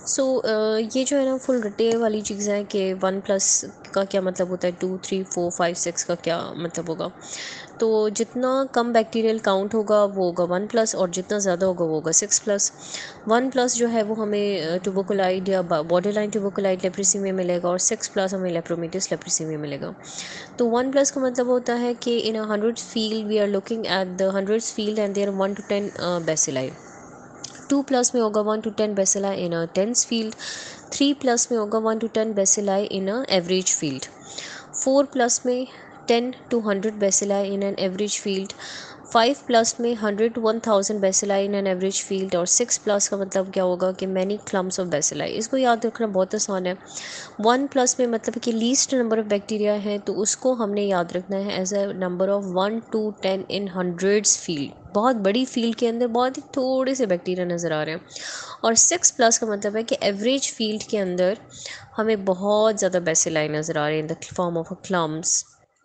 सो ये जो है ना फुल रटे वाली चीज़ है कि 1+ का क्या मतलब होता है, 2 3 4 5 6 का क्या मतलब होगा। तो जितना कम बैक्टीरियल काउंट होगा वो होगा 1+, और जितना ज़्यादा होगा वो होगा 6+। 1+ जो है वो हमें ट्यूबरकुलाइड या बॉर्डरलाइन ट्यूबरकुलाइड लेप्रेसी में मिलेगा, और 6+ हमें लेप्रोमेटिस लेप्रेसी में मिलेगा। तो 1+ का मतलब होता है कि इन 100 field we are looking at the 100 field and there 1 to 10 bacilli. 2+ में होगा 1 to 10 bacilli in a tens field. 3+ में होगा 1 to 10 bacilli in a average field. 4+ में 10 to 100 bacilli in an average field. 5+ में 100 to 1000 bacilli in an average field. और 6+ का मतलब क्या होगा कि मैनी क्लम्स ऑफ बेसिलाई। इसको याद रखना बहुत आसान है। 1+ में मतलब कि लीस्ट नंबर ऑफ बैक्टीरिया है, तो उसको हमने याद रखना है as a number of 1 to 10 in hundreds field. बहुत बड़ी फील्ड के अंदर बहुत ही थोड़े से बैक्टीरिया नज़र आ रहे हैं। और 6+ का मतलब है कि एवरेज फील्ड के अंदर हमें बहुत ज़्यादा बेसिलाई नज़र आ रहे हैं in the form of a clumps.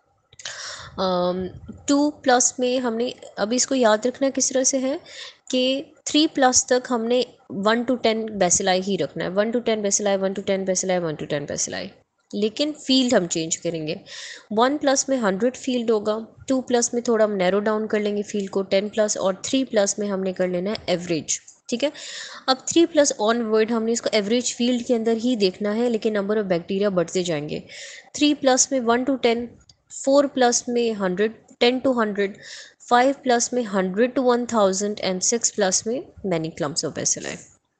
2+ में हमने अभी इसको याद रखना किस तरह से है कि 3+ तक हमने 1 to 10 बेसिलाई ही रखना है। 1 to 10 bacilli, 1 to 10 bacilli, 1 to 10 bacilli, लेकिन फील्ड हम चेंज करेंगे। 1+ में 100 फील्ड होगा। 2+ में थोड़ा हम नैरो डाउन कर लेंगे फील्ड को 10+, और 3+ में हमने कर लेना है एवरेज। ठीक है। अब 3+ ऑनवर्ड हमने इसको एवरेज फील्ड के अंदर ही देखना है, लेकिन नंबर ऑफ बैक्टीरिया बढ़ते जाएंगे। 3+ में 1 to 10, 4+ में 100, 10 to 100, 5+ में 100 to 1000, एंड 6+ में मैनी क्लम्स ऑफ बेसिलाई।